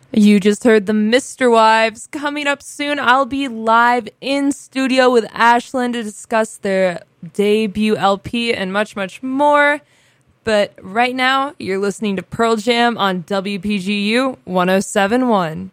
You just heard the Mr. Wives. Coming up soon, I'll be live in studio with Ashland to discuss their debut LP and much, much more. But right now, you're listening to Pearl Jam on WPGU 107.1.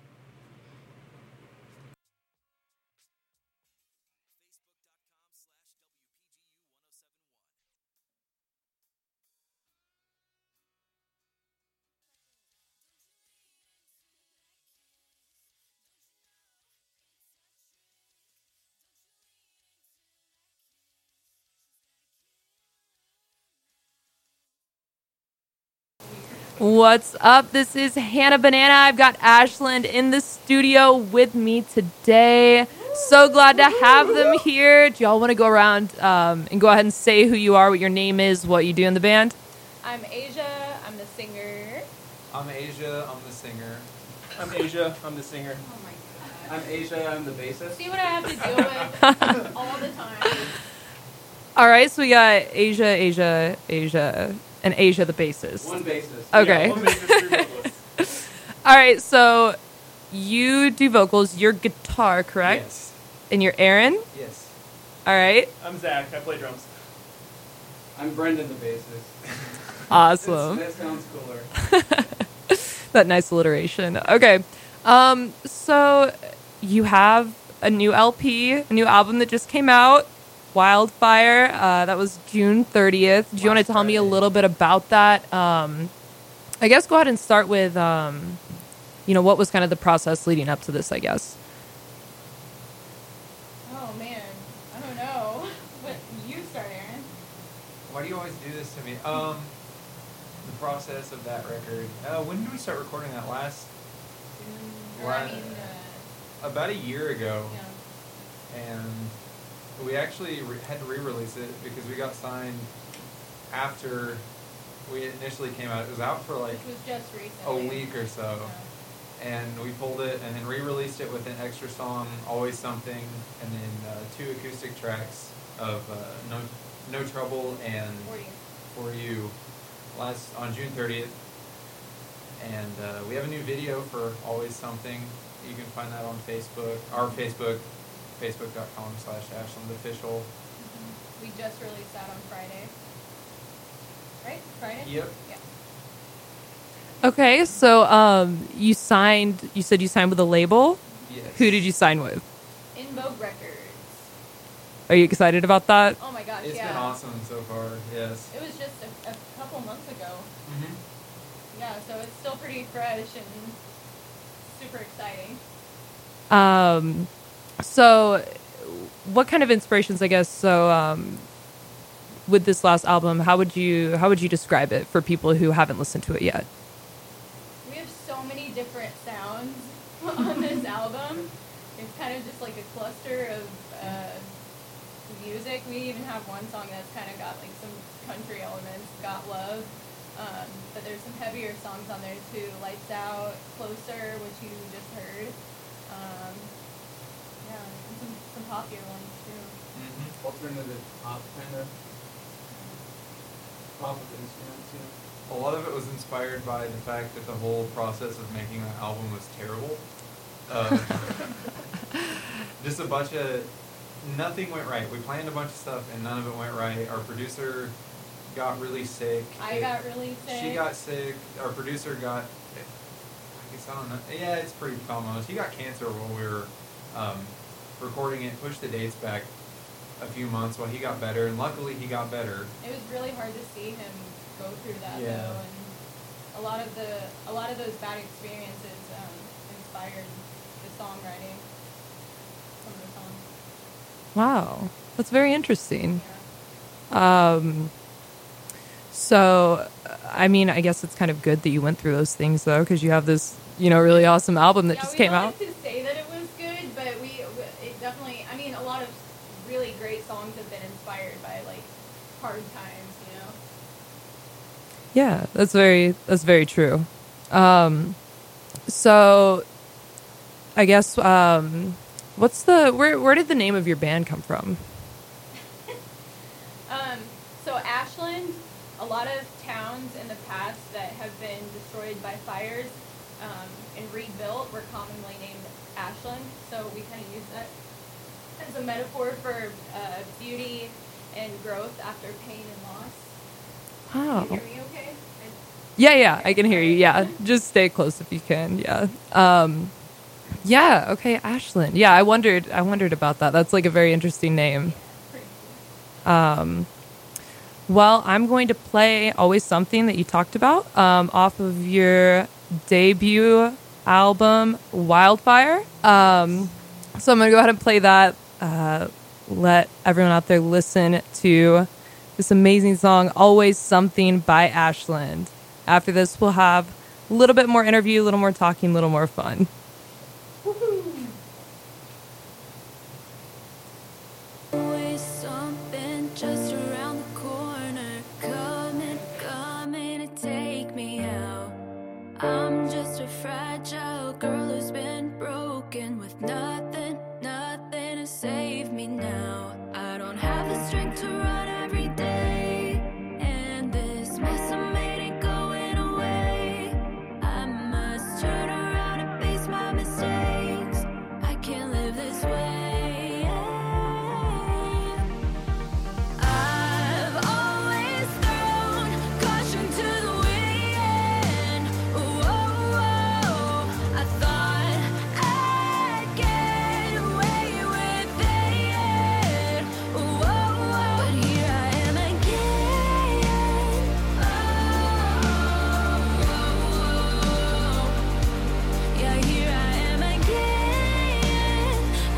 What's up? This is Hannah Banana. I've got Ashland in the studio with me today. So glad to have them here. Do y'all want to go around and go ahead and say who you are, what your name is, what you do in the band? I'm Asia. I'm the singer. I'm Asia. I'm the singer. I'm Asia. I'm the singer. Oh my god. I'm Asia. I'm the bassist. See what I have to deal with all the time. All right, so we got Asia, and Asia the bassist. One bassist. Okay. Yeah, one bassist, three vocalists. All right, so you do vocals, you're guitar, correct? Yes. And you're Aaron? Yes. All right. I'm Zach. I play drums. I'm Brendan, the bassist. Awesome. That sounds cooler. That nice alliteration. Okay. So you have a new LP, a new album that just came out, Wildfire. That was June 30th. Do you want to tell me a little bit about that? I guess go ahead and start with, what was kind of the process leading up to this, I guess. Oh man, I don't know. What you start, Aaron? Why do you always do this to me? The process of that record. When did we start recording that last? About a year ago. Yeah. And we actually had to re-release it because we got signed after we initially came out. It was out for like Which was just a recently. week or so. Yeah. And we pulled it and then re-released it with an extra song, Always Something, and then 2 acoustic tracks of No Trouble and For You on June 30th. And we have a new video for Always Something. You can find that on Facebook, our Facebook, facebook.com/AshlandOfficial. We just released that on Friday. Right? Friday? Yep. Yeah. Okay, so you said you signed with a label. Yes. Who did you sign with? In Vogue Records. Are you excited about that? Oh my gosh, It's yeah. been awesome so far, yes. It was just a couple months ago. Mm-hmm. Yeah, so it's still pretty fresh and super exciting. So what kind of inspirations, I guess, with this last album, how would you describe it for people who haven't listened to it yet? We have so many different sounds on this album. It's kind of just like a cluster of music. We even have one song that's kind of got like some country elements, Got Love. But there's some heavier songs on there too, Lights Out, Closer, which you just heard. Yeah, and some poppier ones too. Mm-hmm. Alternative pop, kind of. Pop with instruments, yeah. A lot of it was inspired by the fact that the whole process of making that album was terrible. Just a bunch of... Nothing went right. We planned a bunch of stuff and none of it went right. Our producer got really sick. I got really sick. She got sick. Our producer got... I guess I don't know. Yeah, it's pretty common. He got cancer while we were recording it. Pushed the dates back a few months while he got better. And luckily he got better. It was really hard to see him go through that Yeah. though, and a lot of those bad experiences inspired the songwriting. Some of the songs. Wow, that's very interesting. Yeah. So, I mean, I guess it's kind of good that you went through those things, though, because you have this, really awesome album that just came out. We don't like to say that it was good, but it definitely, I mean, a lot of really great songs have been inspired by, like, hard times, you know? Yeah, that's very true. So, I guess, where did the name of your band come from? So Ashland, a lot of towns in the past that have been destroyed by fires in rebuilt were commonly named Ashland, so we kind of use that as a metaphor for beauty and growth after pain and loss. Oh. Can you hear me okay? Yeah, I can hear you. Yeah, just stay close if you can. Yeah. Yeah. Okay, Ashland. Yeah, I wondered about that. That's like a very interesting name. Pretty cool. Well, I'm going to play Always Something that you talked about off of your debut album, Wildfire. So I'm going to go ahead and play that. Let everyone out there listen to this amazing song, Always Something by Ashland. After this, we'll have a little bit more interview, a little more talking, a little more fun. Always something just around the corner, coming to take me out. I'm just a fragile girl who's been broken with nothing to save me now. I don't have the strength to run every day, and this mess I made ain't going away. I must turn around and face my mistakes. I can't live this way. I've always thrown caution to the wind. Whoa, I thought I'd get away with it. Whoa, but here I am again. Yeah, here I am again.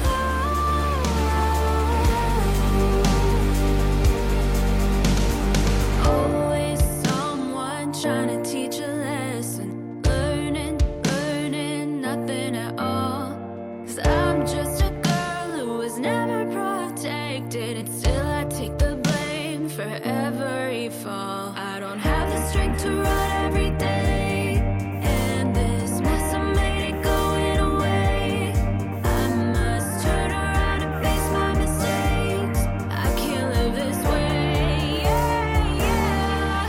Always someone trying to teach a lesson, learning nothing at all. 'Cause I'm just a girl who was never protected, and still I take the blame for every fall. I don't have the strength to run every day, and this mess I made ain't going away. I must turn around and face my mistakes. I can't live this way. Yeah.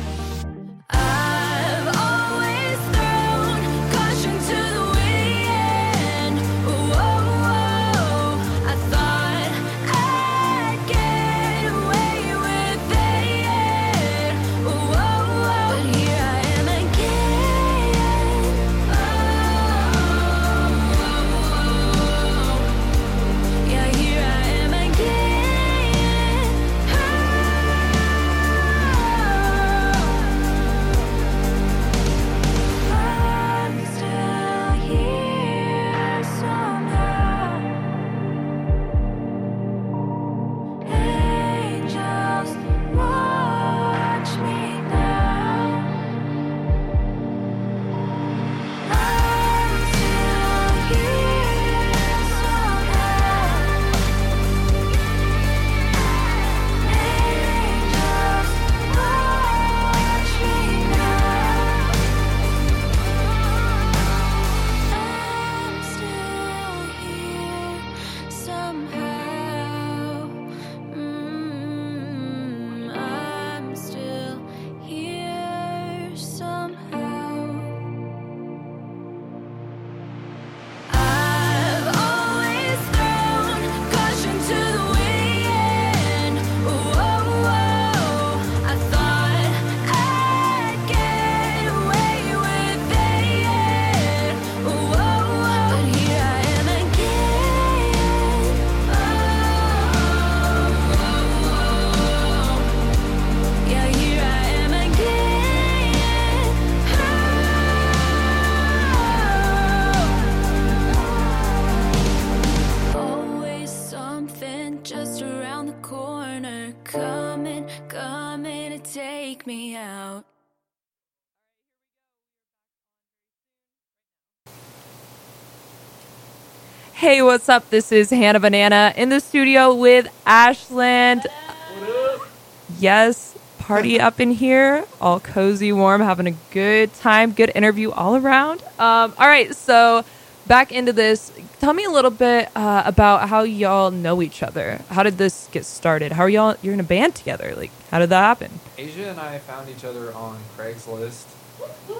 I've always thrown caution to the wind. Whoa, I thought I'd get away with it. Whoa, but here I am again. Yeah, here I am again. I'm still here somehow. Angels watch me now. I'm still here somehow. Angels watch me now. I'm still here somehow. I'm still here somehow. I've always thrown caution to the wind. Whoa, I thought I'd get away with it. Whoa, but here I am again. Yeah, here I am again. Always something just around the corner, coming to take me out. Hey, what's up? This is Hannah Banana in the studio with Ashland. Yes, party up in here, all cozy, warm, having a good time, good interview all around. All right, so back into this. Tell me a little bit about how y'all know each other. How did this get started? How are y'all? You're in a band together. Like, how did that happen? Asia and I found each other on Craigslist.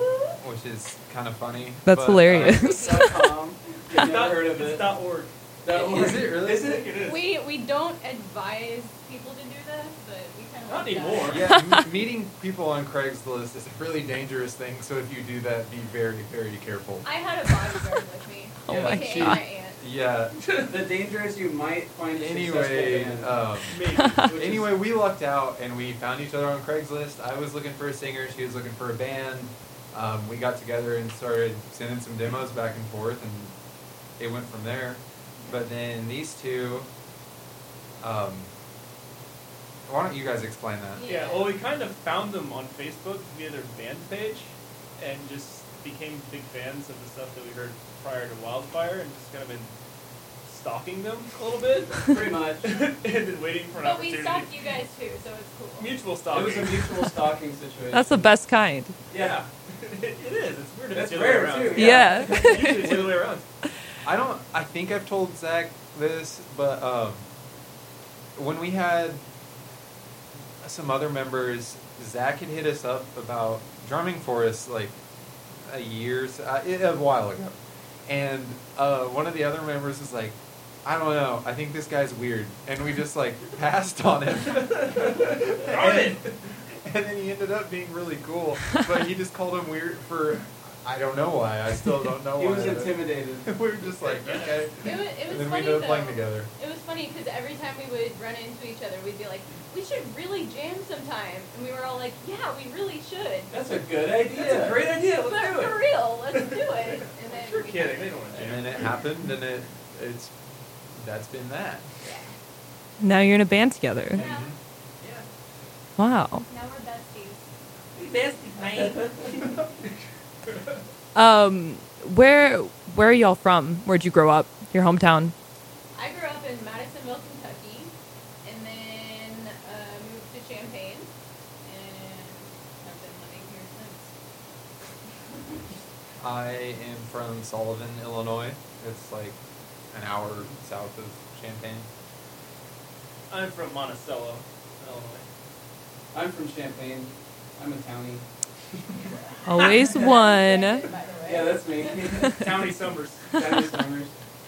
which is kind of funny. That's but, hilarious. .com. You've It's never heard of it's it. .org. Is it really? Is it? It is. We don't advise people to do this, but we kind of Not like anymore. that. Yeah, meeting people on Craigslist is a really dangerous thing. So if you do that, be very, very careful. I had a bodyguard with me. Oh my aka God. my aunt. Yeah. The danger is you might find a Anyway, successful Maybe. Which is- anyway, we lucked out and we found each other on Craigslist. I was looking for a singer. She was looking for a band. We got together and started sending some demos back and forth, and it went from there. But then these two, why don't you guys explain that? Yeah, well, we kind of found them on Facebook via their band page, and just became big fans of the stuff that we heard prior to Wildfire, and just kind of been stalking them a little bit, Pretty much. and then waiting for an But we opportunity. stalked you guys too, so it's cool. Mutual It stalking. was a mutual stalking situation. That's the best kind. Yeah. it is. It's weird if That's it's the other way rare, around. too. Yeah. Usually it's the other way around. I think I've told Zach this, but when we had some other members, Zach had hit us up about drumming for us like a while ago. And one of the other members was like, I don't know, I think this guy's weird. And we just like passed on him. and then he ended up being really cool. But he just called him weird for, I don't know why. I still don't know He why. was intimidated. We were just like, okay. It was And then we funny ended up though. playing together. It was funny because every time we would run into each other, we'd be like, "We should really jam sometime," and we were all like, "Yeah, we really should." That's a good idea. That's a great idea. But Let's do for it. real, let's do it. And then You're we kidding. did They don't want to And jam. then it happened, and that's been that. Now you're in a band together. Yeah. Yeah. Wow. Now we're besties. Where are y'all from? Where'd you grow up? Your hometown? I grew up in Madisonville, Kentucky, and then moved to Champaign, and have been living here since. I am from Sullivan, Illinois. It's like an hour south of Champaign. I'm from Monticello, Illinois. I'm from Champaign. I'm a townie. Always one. By the way. Yeah, that's me. Townie Summers. Townie Summers.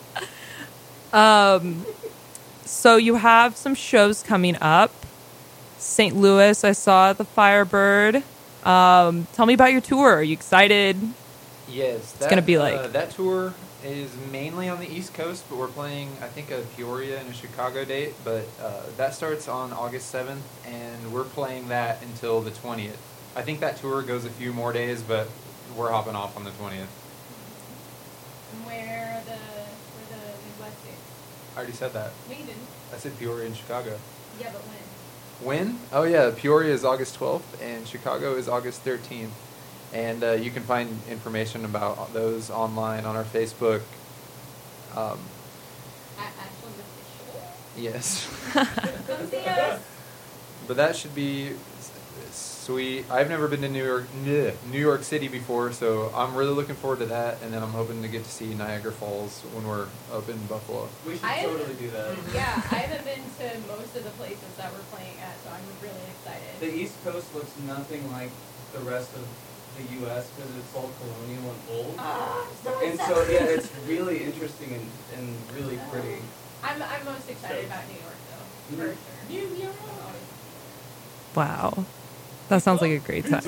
So you have some shows coming up. St. Louis, I saw at the Firebird. Tell me about your tour. Are you excited? Yes, It's gonna be like- that tour is mainly on the East Coast, but we're playing I think a Peoria and a Chicago date. But that starts on August 7th, and we're playing that until the 20th. I think that tour goes a few more days, but we're hopping off on the 20th. And where the Midwest is. I already said that. No, you didn't. I said Peoria and Chicago. Yeah, but when? When? Oh yeah, Peoria is August 12th, and Chicago is August 13th. And you can find information about those online on our Facebook. At Ashland Official. Yes. Come see us. But that should be sweet. I've never been to New York City before, so I'm really looking forward to that. And then I'm hoping to get to see Niagara Falls when we're up in Buffalo. We should I- totally do that. Yeah, I haven't been to most of the places that we're playing at, so I'm really excited. The East Coast looks nothing like the rest of the U.S. because it's all colonial and old. And so, yeah, it's really interesting and really pretty. I'm most excited about New York though, for Mhm. sure. New York. Wow. That sounds like a great time.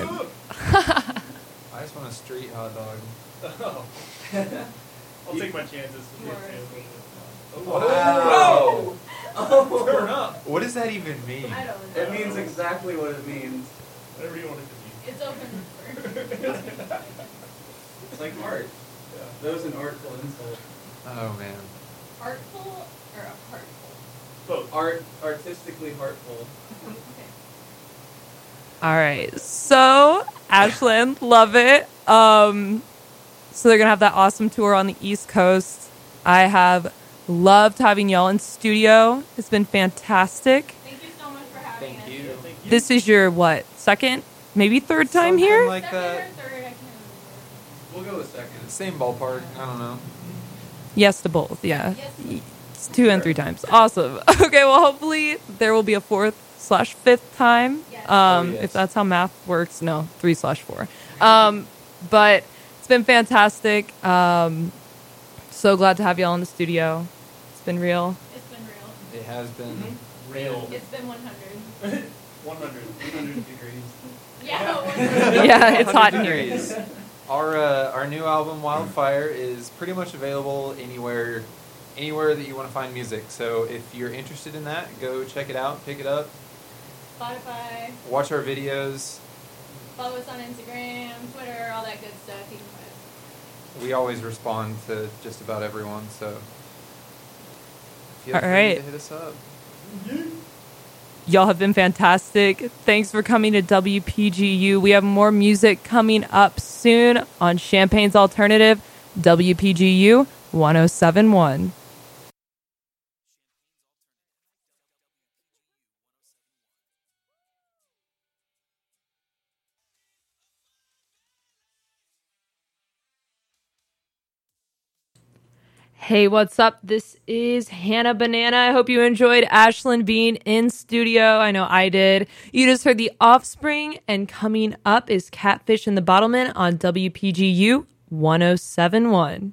I just want a street hot dog. Oh. I'll take my chances with You it are a too. sweet. Wow. Oh! Turn up. What does that even mean? I don't know. It means exactly what it means. Whatever you want it to It's open for. It's like art. Yeah. That was an artful insult. Oh man. Artful or a heartful? Both. Artistically heartful. Okay. All right. So, Ashland, love it. So they're going to have that awesome tour on the East Coast. I have loved having y'all in studio. It's been fantastic. Thank you so much for having Thank us. you. Thank you. This is your, what, second, maybe third time Something here? like Second that. or third, I can't We'll go with second. Same ballpark. I don't know. Yes to both, yeah. Yes. It's 2 and 3 times. Awesome. Okay, well, hopefully there will be a 4/5th time. Yes. Oh, yes. If that's how math works. No, 3/4. But it's been fantastic. So glad to have y'all in the studio. It's been real. It's been real. It has been. Real. It's been 100. 100 degrees. Yeah, 100. Yeah, it's hot in 100 here. degrees. Our new album Wildfire is pretty much available anywhere that you want to find music. So if you're interested in that, go check it out, pick it up, Spotify. watch our videos. Follow us on Instagram, Twitter, all that good stuff. You can find us. We always respond to just about everyone, so feel All free right. to hit us up. Y'all have been fantastic. Thanks for coming to WPGU. We have more music coming up soon on Champagne's Alternative, WPGU 1071. Hey, what's up? This is Hannah Banana. I hope you enjoyed Ashlyn being in studio. I know I did. You just heard The Offspring, and coming up is Catfish and the Bottlemen on WPGU 1071.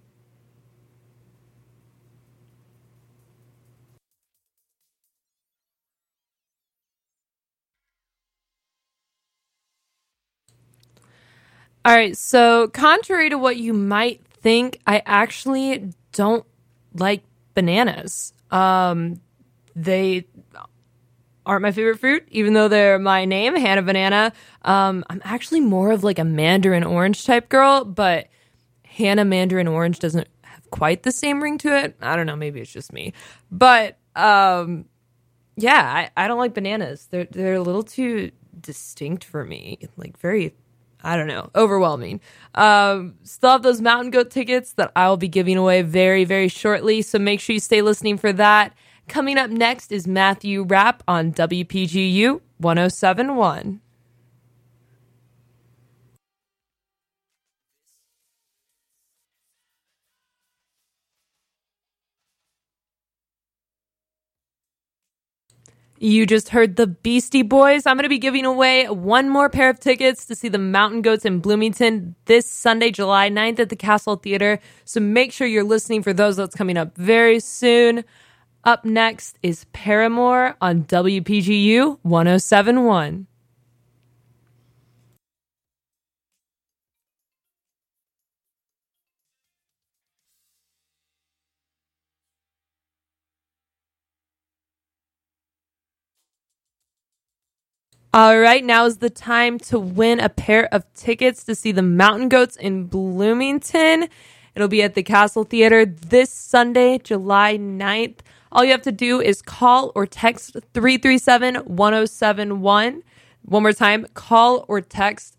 All right, so contrary to what you might think, I actually don't like bananas. They aren't my favorite fruit, even though they're my name, Hannah Banana. I'm actually more of like a mandarin orange type girl, but Hannah Mandarin Orange doesn't have quite the same ring to it. I don't know, maybe it's just me. But yeah, I don't like bananas. They're a little too distinct for me. Like very, I don't know, overwhelming. Still have those Mountain Goat tickets that I'll be giving away very, very shortly. So make sure you stay listening for that. Coming up next is Matthew Rapp on WPGU 1071. You just heard the Beastie Boys. I'm going to be giving away one more pair of tickets to see the Mountain Goats in Bloomington this Sunday, July 9th at the Castle Theater. So make sure you're listening for those. That's coming up very soon. Up next is Paramore on WPGU 1071. All right, now is the time to win a pair of tickets to see the Mountain Goats in Bloomington. It'll be at the Castle Theater this Sunday, July 9th. All you have to do is call or text 337-1071. One more time, call or text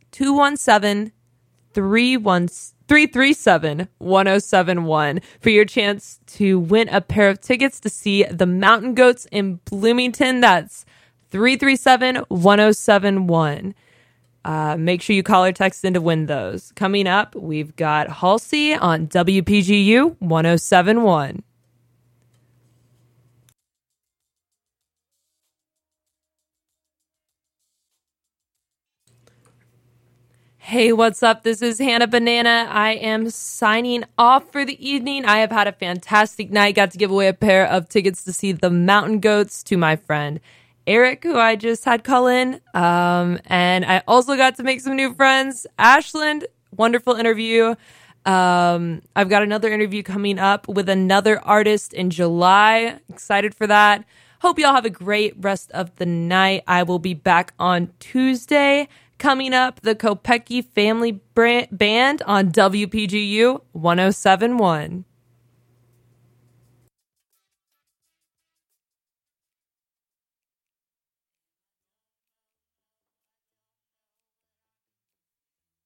217-337-1071 for your chance to win a pair of tickets to see the Mountain Goats in Bloomington. That's 337-1071. Make sure you call or text in to win those. Coming up, we've got Halsey on WPGU 1071. Hey, what's up? This is Hannah Banana. I am signing off for the evening. I have had a fantastic night. Got to give away a pair of tickets to see the Mountain Goats to my friend Eric, who I just had call in. And I also got to make some new friends. Ashland, wonderful interview. I've got another interview coming up with another artist in July. Excited for that. Hope y'all have a great rest of the night. I will be back on Tuesday. Coming up, the Kopecky Family Band on WPGU 1071.